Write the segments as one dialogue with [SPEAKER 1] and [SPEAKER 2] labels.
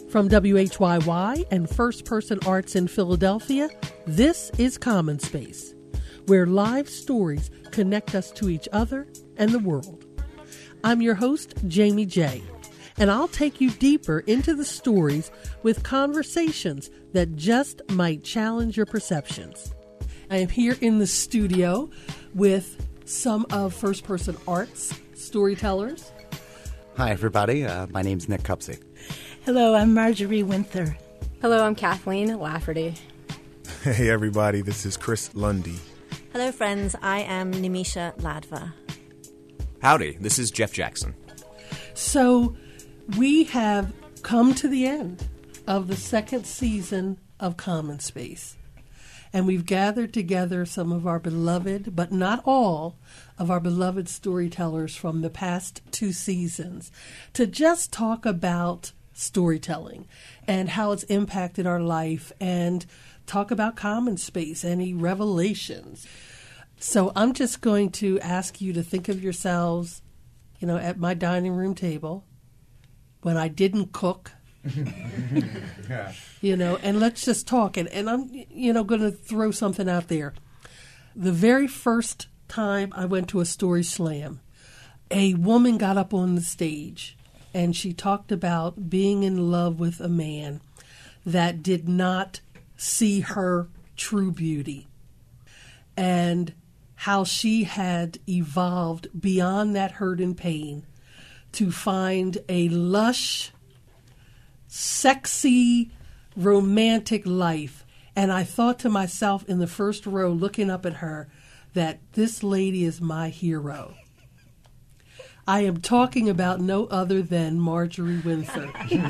[SPEAKER 1] From WHYY and First Person Arts in Philadelphia, this is Common Space, where live stories connect us to each other and the world. I'm your host, Jamie J., and I'll take you deeper into the stories with conversations that just might challenge your perceptions. I am here in the studio with some of First Person Arts storytellers.
[SPEAKER 2] Hi, everybody. My name's Nick Cupsey.
[SPEAKER 3] Hello, I'm Marjorie Winther.
[SPEAKER 4] Hello, I'm Kathleen Lafferty.
[SPEAKER 5] Hey, everybody. This is Chris Lundy.
[SPEAKER 6] Hello, friends. I am Nimisha Ladva.
[SPEAKER 7] Howdy. This is Jeff Jackson.
[SPEAKER 1] So, we have come to the end of the second season of Common Space. And we've gathered together some of our beloved, but not all, of our beloved storytellers from the past two seasons to just talk about storytelling and how it's impacted our life and talk about Common Space, any revelations. So I'm just going to ask you to think of yourselves, at my dining room table when I didn't cook, and let's just talk. And I'm, going to throw something out there. The very first time I went to a story slam, a woman got up on the stage and she talked about being in love with a man that did not see her true beauty and how she had evolved beyond that hurt and pain to find a lush, sexy, romantic life. And I thought to myself in the first row, looking up at her, that this lady is my hero. I am talking about no other than Marjorie Winther.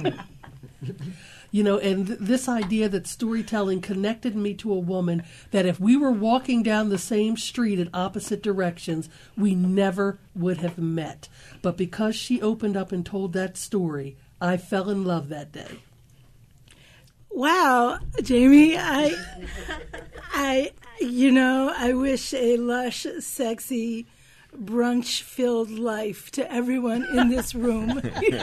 [SPEAKER 1] And this idea that storytelling connected me to a woman that if we were walking down the same street in opposite directions, we never would have met. But because she opened up and told that story, I fell in love that day.
[SPEAKER 3] Wow, Jamie, I wish a lush, sexy, brunch-filled life to everyone in this room.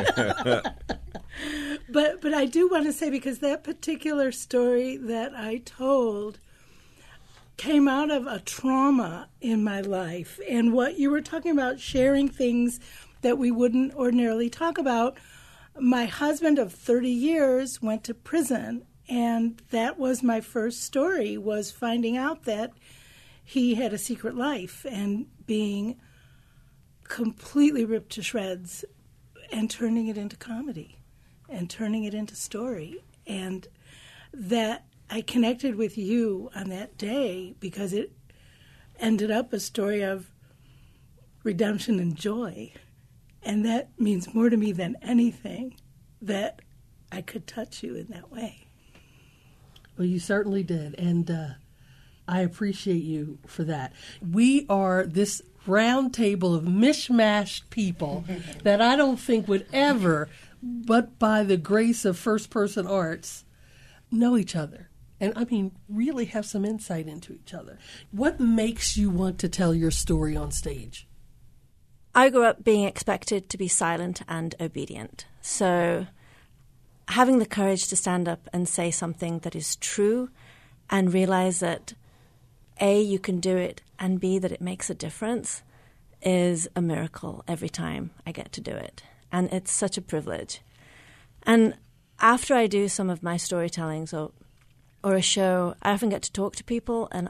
[SPEAKER 3] But I do want to say, because that particular story that I told came out of a trauma in my life. And what you were talking about, sharing things that we wouldn't ordinarily talk about, my husband of 30 years went to prison, and that was my first story, was finding out that he had a secret life and being completely ripped to shreds and turning it into comedy and turning it into story. And that I connected with you on that day because it ended up a story of redemption and joy. And that means more to me than anything, that I could touch you in that way.
[SPEAKER 1] Well, you certainly did. And I appreciate you for that. We are this round table of mishmashed people that I don't think would ever, but by the grace of First Person Arts, know each other. And really have some insight into each other. What makes you want to tell your story on stage?
[SPEAKER 6] I grew up being expected to be silent and obedient. So having the courage to stand up and say something that is true and realize that A, you can do it, and B, that it makes a difference is a miracle every time I get to do it. And it's such a privilege. And after I do some of my storytellings or a show, I often get to talk to people, and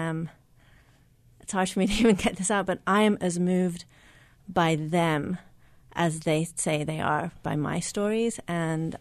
[SPEAKER 6] it's hard for me to even get this out, but I am as moved by them as they say they are by my stories. And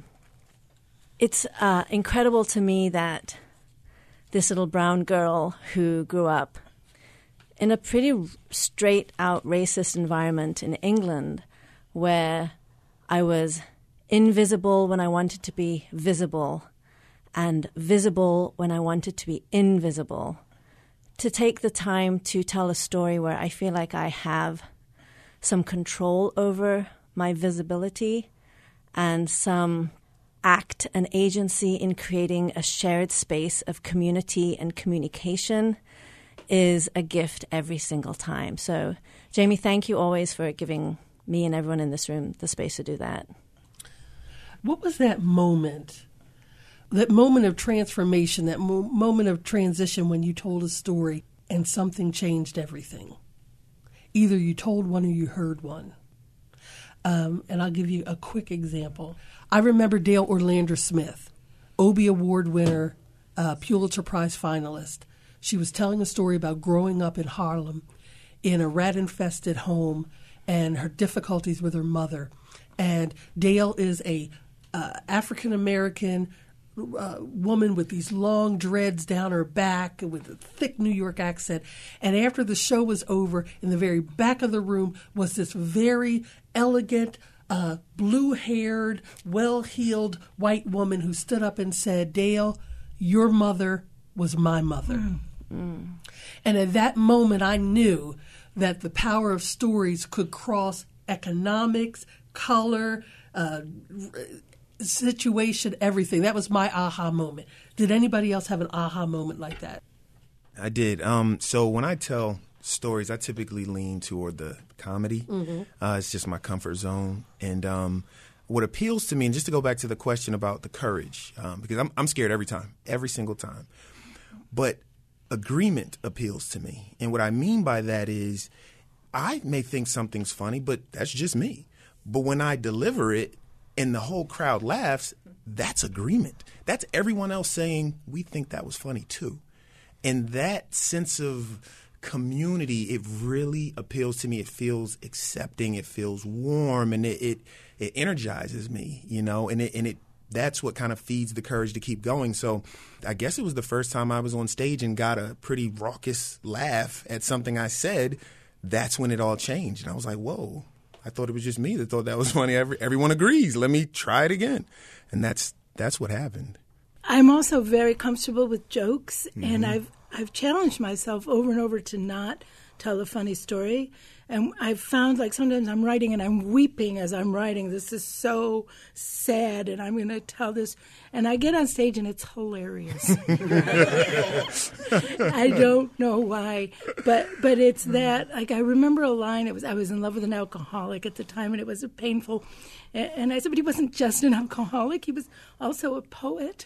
[SPEAKER 6] it's incredible to me that this little brown girl who grew up in a pretty straight-out racist environment in England, where I was invisible when I wanted to be visible and visible when I wanted to be invisible, to take the time to tell a story where I feel like I have some control over my visibility and some act and agency in creating a shared space of community and communication is a gift every single time. So, Jamie, thank you always for giving me and everyone in this room the space to do that.
[SPEAKER 1] What was that moment? That moment of transformation, that moment of transition when you told a story and something changed everything. Either you told one or you heard one. And I'll give you a quick example. I remember Dale Orlander Smith, Obie Award winner, Pulitzer Prize finalist. She was telling a story about growing up in Harlem in a rat-infested home and her difficulties with her mother. And Dale is a African-American woman with these long dreads down her back with a thick New York accent. And after the show was over, in the very back of the room was this very elegant, blue-haired, well-heeled white woman who stood up and said, "Dale, your mother was my mother." And at that moment, I knew that the power of stories could cross economics, color, situation, everything. That was my aha moment. Did anybody else have an aha moment like that?
[SPEAKER 5] I did. So when I tell stories, I typically lean toward the comedy. It's just my comfort zone. And what appeals to me, and just to go back to the question about the courage, because I'm scared every single time. But agreement appeals to me. And what I mean by that is I may think something's funny, but that's just me. But when I deliver it and the whole crowd laughs, that's agreement. That's everyone else saying, we think that was funny too. And that sense of community, it really appeals to me. It feels accepting. It feels warm, and it energizes me, and it that's what kind of feeds the courage to keep going. So I guess it was the first time I was on stage and got a pretty raucous laugh at something I said. That's when it all changed. And I was like, whoa, I thought it was just me that thought that was funny. Everyone agrees. Let me try it again. And that's what happened.
[SPEAKER 3] I'm also very comfortable with jokes, and I've challenged myself over and over to not tell a funny story. And I've found, like, sometimes I'm writing and I'm weeping as I'm writing. This is so sad, and I'm going to tell this. And I get on stage and it's hilarious. I don't know why, but it's that. Like, I remember a line. I was in love with an alcoholic at the time, and it was painful. And I said, but he wasn't just an alcoholic. He was also a poet.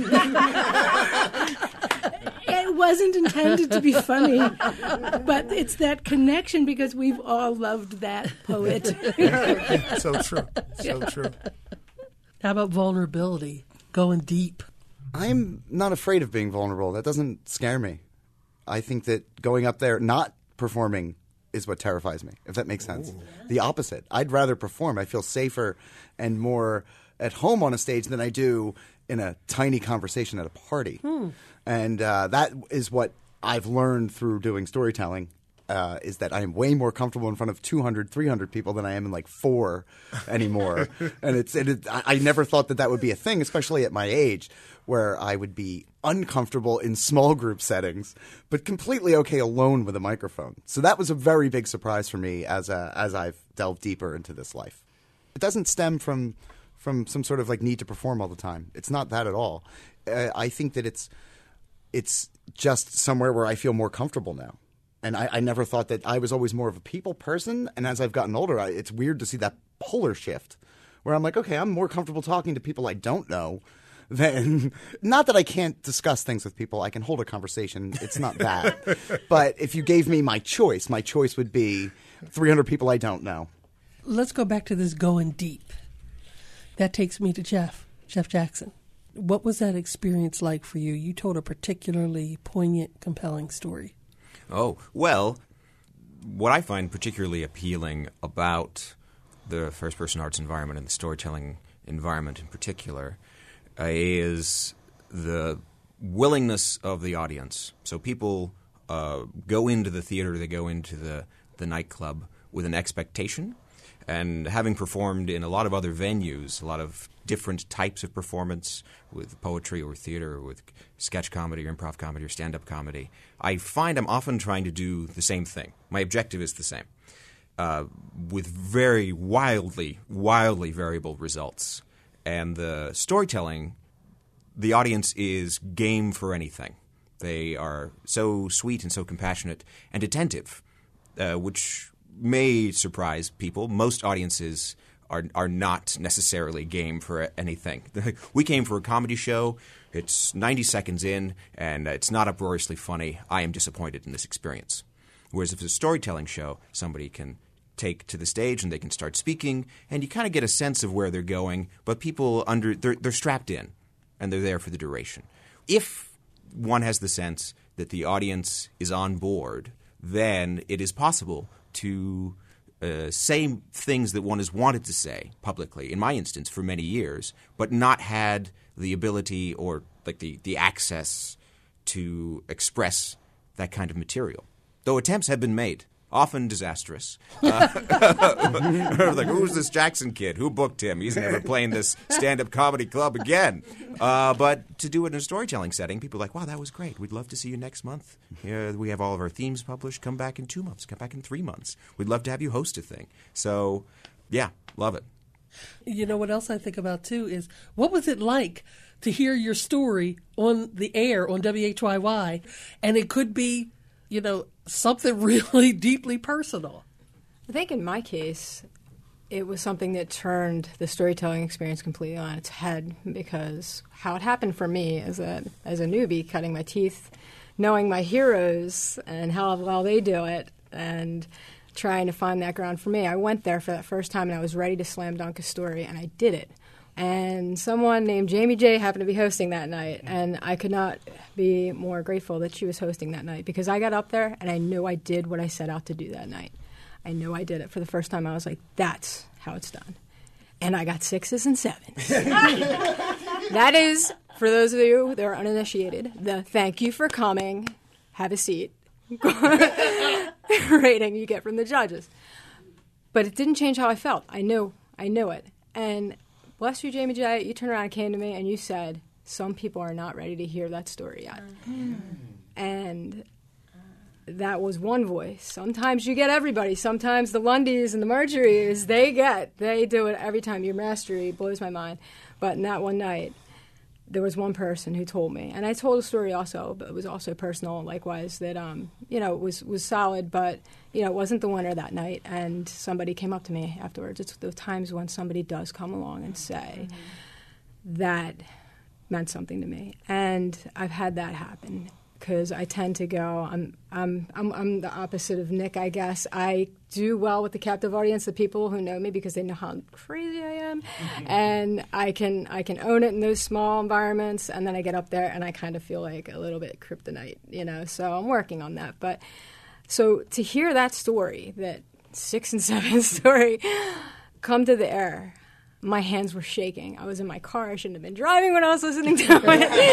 [SPEAKER 3] It wasn't intended to be funny, but it's that connection because we've all loved that poet.
[SPEAKER 5] So true. So true.
[SPEAKER 1] How about vulnerability? Going deep.
[SPEAKER 2] I'm not afraid of being vulnerable. That doesn't scare me. I think that going up there, not performing, is what terrifies me, if that makes sense. Ooh. The opposite. I'd rather perform. I feel safer and more at home on a stage than I do in a tiny conversation at a party. And that is what I've learned through doing storytelling, is that I am way more comfortable in front of 200, 300 people than I am in like 4 anymore. And I never thought that would be a thing, especially at my age, where I would be uncomfortable in small group settings, but completely okay alone with a microphone. So that was a very big surprise for me as I've delved deeper into this life. It doesn't stem from some sort of like need to perform all the time. It's not that at all. I think that it's just somewhere where I feel more comfortable now. And I never thought that. I was always more of a people person. And as I've gotten older, it's weird to see that polar shift where I'm like, okay, I'm more comfortable talking to people I don't know than – not that I can't discuss things with people. I can hold a conversation. It's not that. But if you gave me my choice would be 300 people I don't know.
[SPEAKER 1] Let's go back to this going deep. That takes me to Jeff Jackson. What was that experience like for you? You told a particularly poignant, compelling story.
[SPEAKER 7] Oh, well, what I find particularly appealing about the first-person arts environment and the storytelling environment in particular is the willingness of the audience. So people go into the theater, they go into the nightclub with an expectation. And having performed in a lot of other venues, a lot of different types of performance with poetry or theater or with sketch comedy or improv comedy or stand-up comedy, I find I'm often trying to do the same thing. My objective is the same, with very wildly variable results. And the storytelling, the audience is game for anything. They are so sweet and so compassionate and attentive, which may surprise people. Most audiences are not necessarily game for anything. We came for a comedy show. It's 90 seconds in, and it's not uproariously funny. I am disappointed in this experience. Whereas if it's a storytelling show, somebody can take to the stage and they can start speaking, and you kind of get a sense of where they're going, but people they're strapped in, and they're there for the duration. If one has the sense that the audience is on board, then it is possible to say things that one has wanted to say publicly, in my instance, for many years, but not had the ability or like the access to express that kind of material. Though attempts have been made, often disastrous. Like, who's this Jackson kid? Who booked him? He's never playing this stand-up comedy club again. But to do it in a storytelling setting, people are like, wow, that was great. We'd love to see you next month. We have all of our themes published. Come back in 2 months. Come back in 3 months. We'd love to have you host a thing. So, yeah, love it.
[SPEAKER 1] You know what else I think about, too, is what was it like to hear your story on the air on WHYY, and it could be, you know, something really deeply personal?
[SPEAKER 4] I think in my case, it was something that turned the storytelling experience completely on its head, because how it happened for me as a newbie, cutting my teeth, knowing my heroes and how well they do it, and trying to find that ground for me. I went there for that first time, and I was ready to slam dunk a story, and I did it. And someone named Jamie J happened to be hosting that night, and I could not be more grateful that she was hosting that night, because I got up there and I knew I did what I set out to do that night. I knew I did it. For the first time, I was like, that's how it's done. And I got 6s and 7s. That is, for those of you that are uninitiated, the thank you for coming, have a seat rating you get from the judges. But it didn't change how I felt. I knew it. And bless you, Jamie J, you turned around and came to me and you said, some people are not ready to hear that story yet. And that was one voice. Sometimes you get everybody. Sometimes the Lundys and the Marjories, they do it every time. Your mastery blows my mind. But in that one night, there was one person who told me, and I told a story also, but it was also personal, likewise, that, it was solid, but, it wasn't the winner that night. And somebody came up to me afterwards. It's the times when somebody does come along and say, that meant something to me. And I've had that happen, because I tend to go, I'm the opposite of Nick, I guess. I do well with the captive audience, the people who know me, because they know how crazy I am. And I can own it in those small environments, and then I get up there and I kind of feel like a little bit kryptonite, so I'm working on that. But so to hear that story, that 6 and 7 story, come to the air, my hands were shaking. I was in my car. I shouldn't have been driving when I was listening to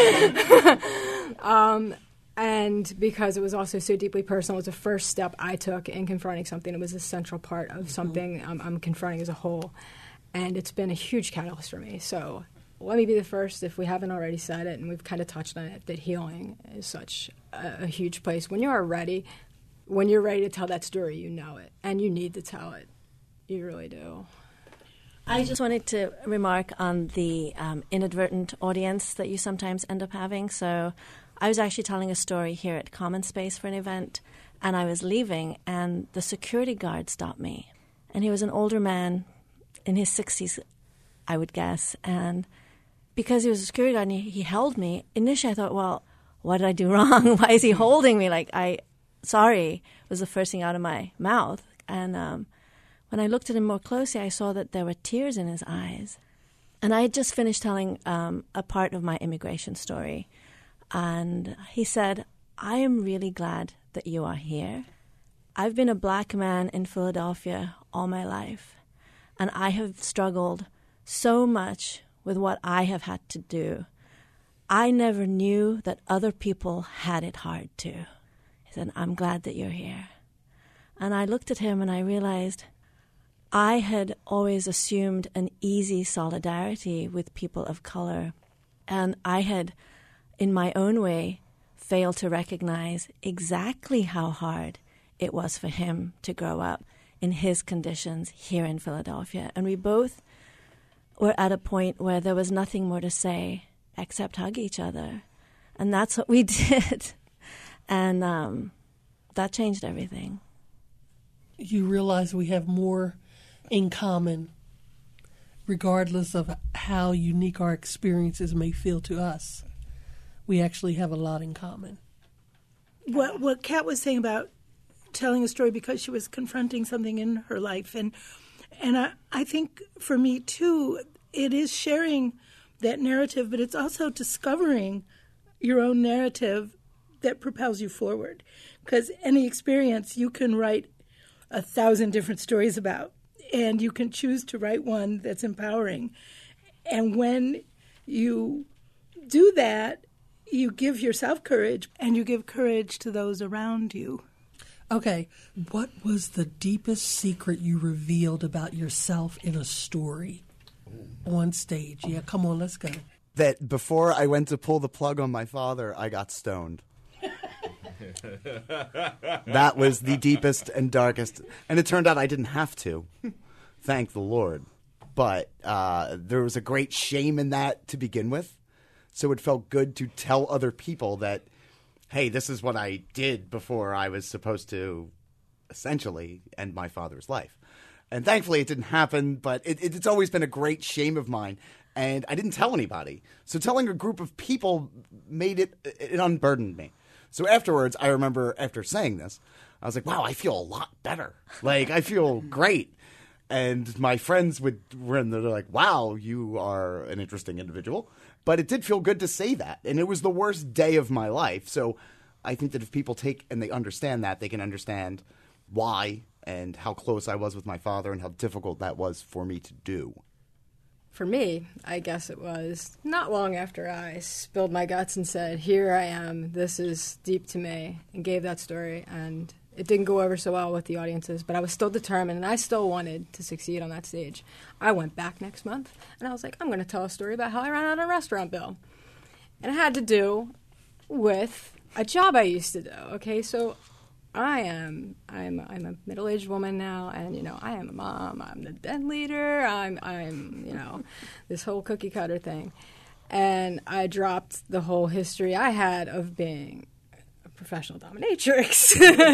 [SPEAKER 4] it. And because it was also so deeply personal, it was the first step I took in confronting something. It was a central part of something I'm confronting as a whole. And it's been a huge catalyst for me. So let me be the first, if we haven't already said it, and we've kind of touched on it, that healing is such a huge place. When you're ready to tell that story, you know it. And you need to tell it. You really do.
[SPEAKER 6] I just wanted to remark on the inadvertent audience that you sometimes end up having. So I was actually telling a story here at Common Space for an event, and I was leaving, and the security guard stopped me. And he was an older man in his 60s, I would guess. And because he was a security guard and he held me, initially I thought, well, what did I do wrong? Why is he holding me? Sorry, was the first thing out of my mouth. And when I looked at him more closely, I saw that there were tears in his eyes. And I had just finished telling a part of my immigration story. And he said, I am really glad that you are here. I've been a black man in Philadelphia all my life, and I have struggled so much with what I have had to do. I never knew that other people had it hard too. He said, I'm glad that you're here. And I looked at him and I realized I had always assumed an easy solidarity with people of color, and I had, in my own way, failed to recognize exactly how hard it was for him to grow up in his conditions here in Philadelphia. And we both were at a point where there was nothing more to say except hug each other. And that's what we did. And that changed everything.
[SPEAKER 1] You realize we have more in common regardless of how unique our experiences may feel to us, we actually have a lot in common.
[SPEAKER 3] What Kat was saying about telling a story because she was confronting something in her life, and I think for me too, it is sharing that narrative, but it's also discovering your own narrative that propels you forward. Because any experience you can write 1,000 different stories about, and you can choose to write one that's empowering. And when you do that, you give yourself courage, and you give courage to those around you.
[SPEAKER 1] Okay, what was the deepest secret you revealed about yourself in a story on stage? Yeah, come on, let's go.
[SPEAKER 2] That before I went to pull the plug on my father, I got stoned. That was the deepest and darkest. And it turned out I didn't have to. Thank the Lord. But there was a great shame in that to begin with. So it felt good to tell other people that, hey, this is what I did before I was supposed to essentially end my father's life. And thankfully it didn't happen, but it's always been a great shame of mine. And I didn't tell anybody. So telling a group of people it unburdened me. So afterwards, I remember after saying this, I was like, wow, I feel a lot better. Like, I feel great. And my friends were in there, they're like, wow, you are an interesting individual. But it did feel good to say that. And it was the worst day of my life. So I think that if people take and they understand that, they can understand why and how close I was with my father and how difficult that was for me to do.
[SPEAKER 4] For me, I guess it was not long after I spilled my guts and said, here I am, this is deep to me, and gave that story. And it didn't go over so well with the audiences, but I was still determined, and I still wanted to succeed on that stage. I went back next month, and I was like, I'm going to tell a story about how I ran out a restaurant bill. And it had to do with a job I used to do, okay? So I'm a middle-aged woman now, and, you know, I am a mom, I'm the den leader, I'm you know, this whole cookie-cutter thing. And I dropped the whole history I had of being a professional dominatrix.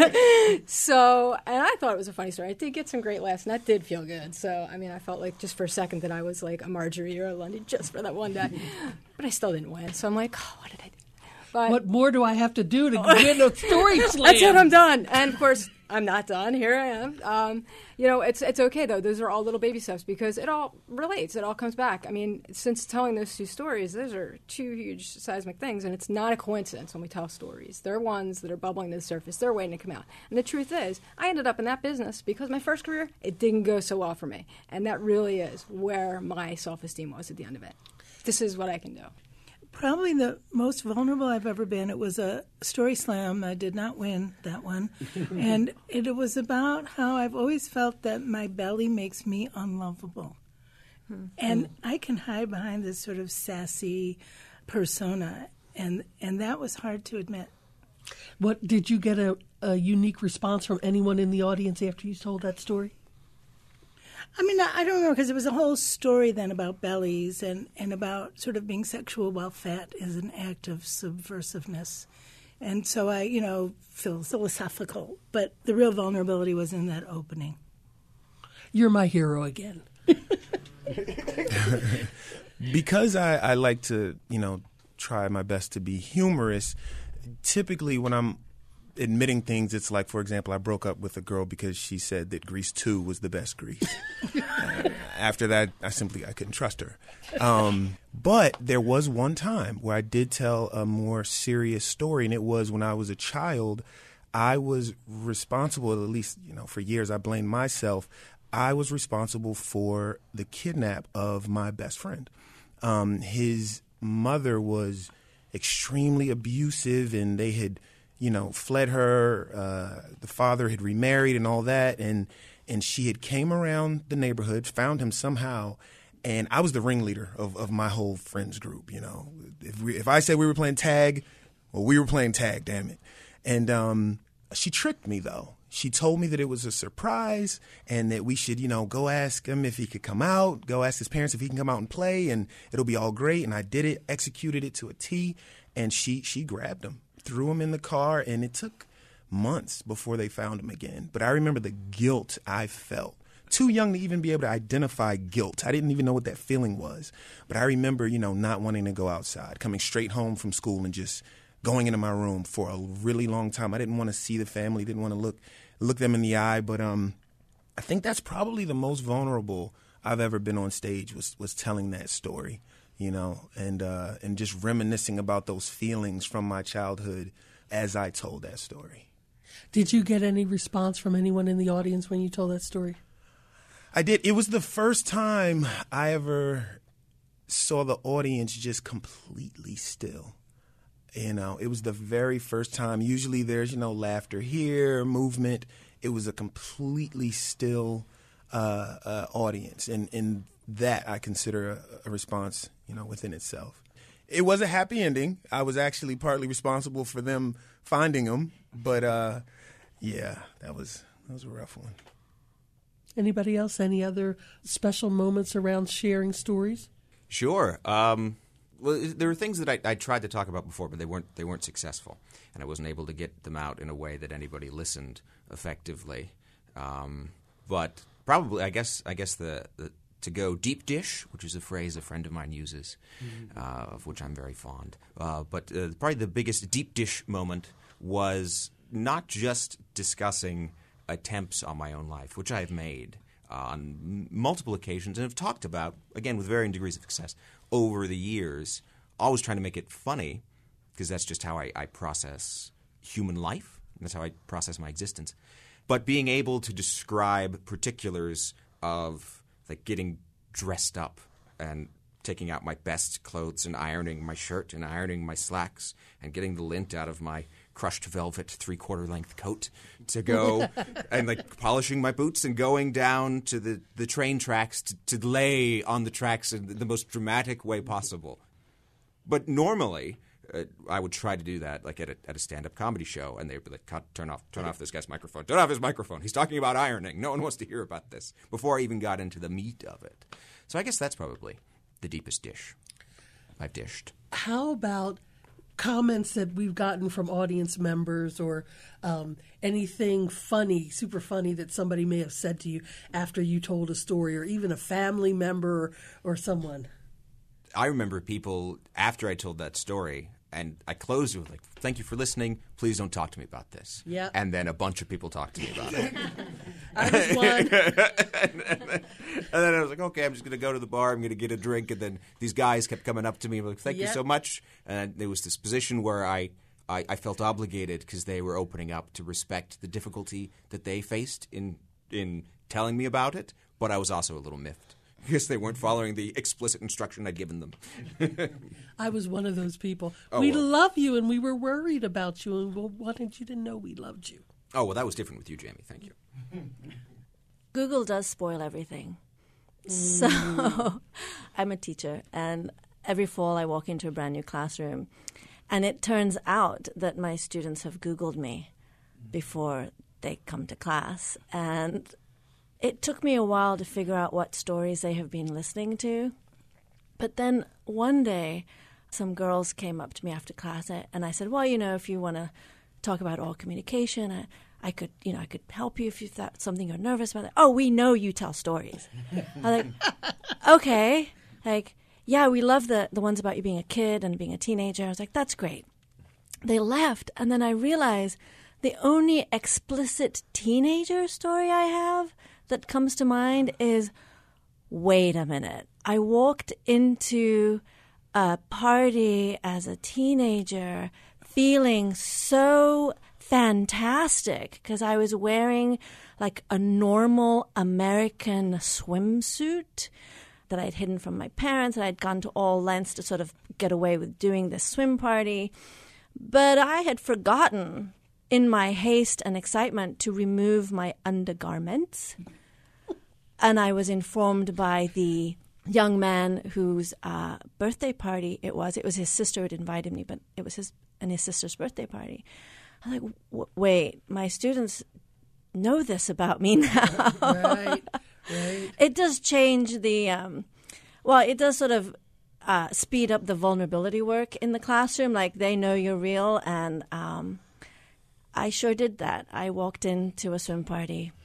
[SPEAKER 4] So, and I thought it was a funny story. I did get some great laughs, and that did feel good. So, I mean, I felt like just for a second that I was like a Marjorie or a Lundy just for that one day. But I still didn't win. So I'm like, oh, what did I do? But
[SPEAKER 1] what more do I have to do to win a story slam?
[SPEAKER 4] That's it, I'm done. And, of course, I'm not done. Here I am. You know, it's okay, though. Those are all little baby steps because it all relates. It all comes back. I mean, since telling those two stories, those are two huge seismic things, and it's not a coincidence when we tell stories. They're ones that are bubbling to the surface. They're waiting to come out. And the truth is, I ended up in that business because my first career, it didn't go so well for me. And that really is where my self-esteem was at the end of it. This is what I can do.
[SPEAKER 3] Probably the most vulnerable I've ever been. It was a story slam. I did not win that one. And it was about how I've always felt that my belly makes me unlovable. And I can hide behind this sort of sassy persona. And that was hard to admit.
[SPEAKER 1] What did you get a unique response from anyone in the audience after you told that story?
[SPEAKER 3] I mean, I don't know, because it was a whole story then about bellies and about sort of being sexual while fat is an act of subversiveness. And so I, you know, feel philosophical. But the real vulnerability was in that opening.
[SPEAKER 1] You're my hero again.
[SPEAKER 5] Because I like to, you know, try my best to be humorous, typically when I'm admitting things, it's like, for example, I broke up with a girl because she said that Grease 2 was the best Grease. After that, I couldn't trust her. But there was one time where I did tell a more serious story, and it was when I was a child. I was responsible, at least, you know, for years I blamed myself. I was responsible for the kidnap of my best friend. His mother was extremely abusive, and they had, you know, fled her. The father had remarried and all that, and she had came around the neighborhood, found him somehow, and I was the ringleader of my whole friends group. You know, if I said we were playing tag, well, we were playing tag. Damn it! And she tricked me though. She told me that it was a surprise and that we should, you know, go ask him if he could come out, go ask his parents if he can come out and play, and it'll be all great. And I did it, executed it to a T, and she grabbed him, threw him in the car, and it took months before they found him again. But I remember the guilt I felt too young to even be able to identify guilt. I didn't even know what that feeling was. But I remember, not wanting to go outside, coming straight home from school and just going into my room for a really long time. I didn't want to see the family, didn't want to look them in the eye. But I think that's probably the most vulnerable I've ever been on stage was telling that story, and just reminiscing about those feelings from my childhood as I told that story.
[SPEAKER 1] Did you get any response from anyone in the audience when you told that story?
[SPEAKER 5] I did. It was the first time I ever saw the audience just completely still. It was the very first time. Usually there's, laughter here, movement. It was a completely still audience. And that I consider a response, within itself. It was a happy ending. I was actually partly responsible for them finding him. But, that was a rough one.
[SPEAKER 1] Anybody else? Any other special moments around sharing stories?
[SPEAKER 7] Sure. Well, there were things that I tried to talk about before, but they weren't successful, and I wasn't able to get them out in a way that anybody listened effectively. But probably, I guess the to go deep dish, which is a phrase a friend of mine uses, of which I'm very fond. But probably the biggest deep dish moment was not just discussing attempts on my own life, which I have made on multiple occasions and have talked about, again, with varying degrees of success over the years, always trying to make it funny, because that's just how I process human life. That's how I process my existence. But being able to describe particulars of getting dressed up and taking out my best clothes and ironing my shirt and ironing my slacks and getting the lint out of my crushed velvet 3/4 length coat to go and polishing my boots and going down to the train tracks to lay on the tracks in the most dramatic way possible. But normally I would try to do that at a stand-up comedy show, and they would be like, turn off this guy's microphone. Turn off his microphone. He's talking about ironing. No one wants to hear about this, before I even got into the meat of it. So I guess that's probably the deepest dish I've dished.
[SPEAKER 1] How about comments that we've gotten from audience members, or anything funny, super funny, that somebody may have said to you after you told a story, or even a family member or someone?
[SPEAKER 7] I remember people, after I told that story, and I closed it with thank you for listening, please don't talk to me about this.
[SPEAKER 1] Yeah.
[SPEAKER 7] And then a bunch of people talked to me about it.
[SPEAKER 1] I was one.
[SPEAKER 7] And then I was like, okay, I'm just going to go to the bar, I'm going to get a drink, and then these guys kept coming up to me and like, thank you so much. And there was this position where I felt obligated, because they were opening up, to respect the difficulty that they faced in telling me about it, but I was also a little miffed, because they weren't following the explicit instruction I'd given them.
[SPEAKER 1] I was one of those people.
[SPEAKER 7] Oh,
[SPEAKER 1] we
[SPEAKER 7] well.
[SPEAKER 1] love you, and we were worried about you, and we wanted you to know we loved you.
[SPEAKER 7] Oh, well, that was different with you, Jamie. Thank you.
[SPEAKER 6] Google does spoil everything. So I'm a teacher, and every fall I walk into a brand new classroom, and it turns out that my students have Googled me before they come to class. And it took me a while to figure out what stories they have been listening to. But then one day, some girls came up to me after class, and I said, well, if you want to talk about oral communication, I could help you if that's something you're nervous about. Oh, we know you tell stories. I'm like, okay. Yeah, we love the ones about you being a kid and being a teenager. I was like, that's great. They left, and then I realized the only explicit teenager story I have that comes to mind is, wait a minute. I walked into a party as a teenager feeling so fantastic because I was wearing a normal American swimsuit that I'd hidden from my parents, and I'd gone to all lengths to sort of get away with doing this swim party. But I had forgotten, in my haste and excitement, to remove my undergarments. And I was informed by the young man whose birthday party it was. It was his sister who had invited me, but it was his sister's birthday party. I'm like, wait, my students know this about me now.
[SPEAKER 1] Right.
[SPEAKER 6] It does change the, it does sort of speed up the vulnerability work in the classroom. They know you're real, and I sure did that. I walked into a swim party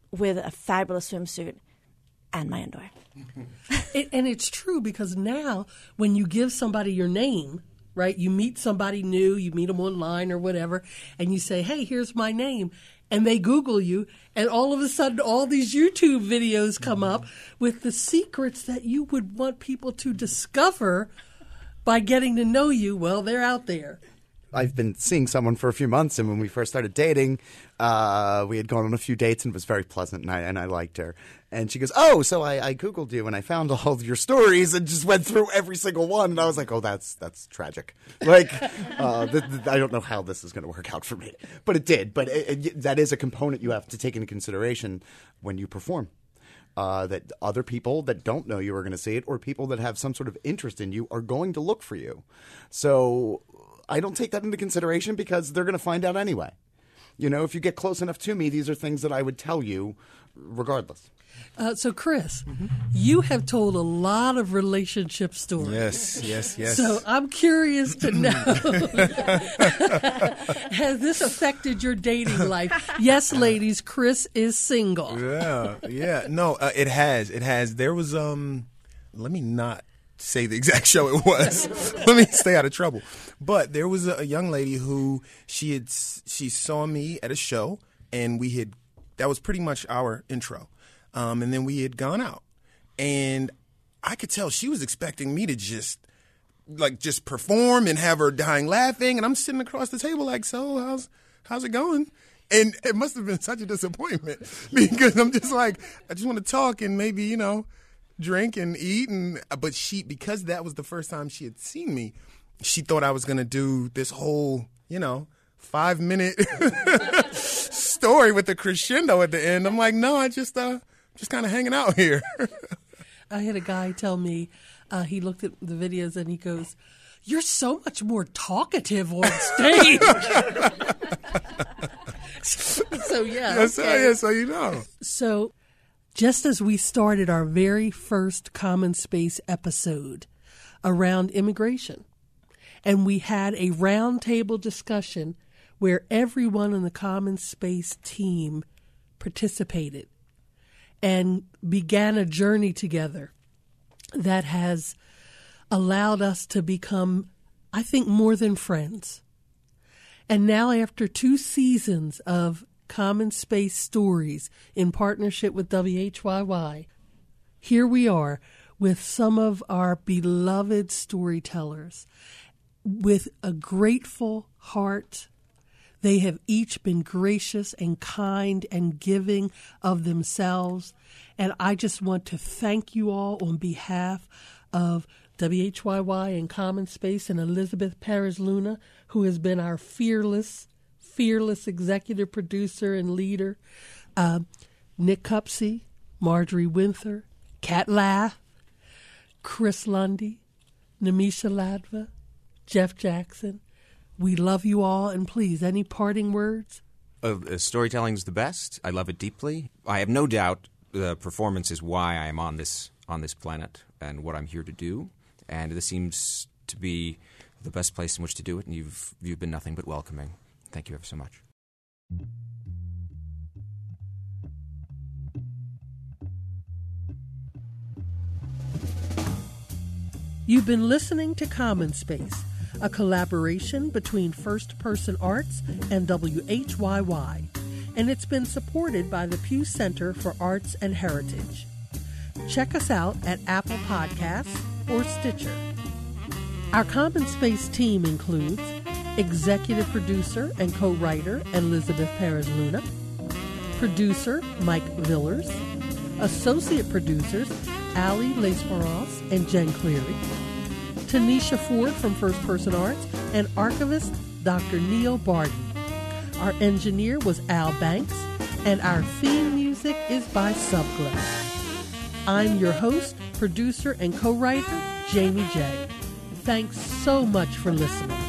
[SPEAKER 6] with a fabulous swimsuit and my underwear.
[SPEAKER 1] And it's true, because now when you give somebody your name, right, you meet somebody new, you meet them online or whatever, and you say, hey, here's my name. And they Google you, and all of a sudden all these YouTube videos come up with the secrets that you would want people to discover by getting to know you. Well, they're out there.
[SPEAKER 2] I've been seeing someone for a few months, and when we first started dating, we had gone on a few dates, and it was very pleasant, and I liked her. And she goes, oh, so I Googled you, and I found all of your stories and just went through every single one. And I was like, oh, that's tragic. Like, I don't know how this is going to work out for me. But it did. But that is a component you have to take into consideration when you perform. That other people that don't know you are going to see it, or people that have some sort of interest in you are going to look for you. So I don't take that into consideration, because they're going to find out anyway. You know, if you get close enough to me, these are things that I would tell you regardless.
[SPEAKER 1] So, Chris, you have told a lot of relationship stories.
[SPEAKER 5] Yes.
[SPEAKER 1] So I'm curious to know, has this affected your dating life? Yes, ladies, Chris is single.
[SPEAKER 5] Yeah. No, it has. There was, let me not say the exact show it was. Let me stay out of trouble. But there was a young lady who she saw me at a show, and that was pretty much our intro. And then we had gone out, and I could tell she was expecting me to just perform and have her dying laughing. And I'm sitting across the table like, so how's it going? And it must have been such a disappointment, because I'm just like, I just want to talk and maybe, drink and eat. But because that was the first time she had seen me, she thought I was going to do this whole, 5-minute story with the crescendo at the end. I'm like, no, I just kind of hanging out here.
[SPEAKER 1] I had a guy tell me, he looked at the videos and he goes, you're so much more talkative on stage. So yeah. Okay.
[SPEAKER 5] So you know.
[SPEAKER 1] So just as we started our very first Common Space episode around immigration, and we had a roundtable discussion where everyone in the Common Space team participated and began a journey together that has allowed us to become, I think, more than friends. And now, after 2 seasons of Common Space Stories in partnership with WHYY, here we are with some of our beloved storytellers with a grateful heart. They have each been gracious and kind and giving of themselves. And I just want to thank you all on behalf of WHYY and Common Space and Elizabeth Perez Luna, who has been our fearless executive producer and leader. Nick Cupsey, Marjorie Winther, Kat Lath, Chris Lundy, Namisha Ladva, Jeff Jackson. We love you all, and please, any parting words?
[SPEAKER 7] Storytelling is the best. I love it deeply. I have no doubt the performance is why I am on this planet and what I'm here to do. And this seems to be the best place in which to do it. And you've been nothing but welcoming. Thank you ever so much.
[SPEAKER 1] You've been listening to Common Space, a collaboration between First Person Arts and WHYY, and it's been supported by the Pew Center for Arts and Heritage. Check us out at Apple Podcasts or Stitcher. Our Common Space team includes executive producer and co-writer Elizabeth Perez Luna, producer Mike Villers, associate producers Ali Lesperance and Jen Cleary, Tanisha Ford from First Person Arts, and archivist Dr. Neil Barden. Our engineer was Al Banks, and our theme music is by Subglow. I'm your host, producer, and co-writer, Jamie J. Thanks so much for listening.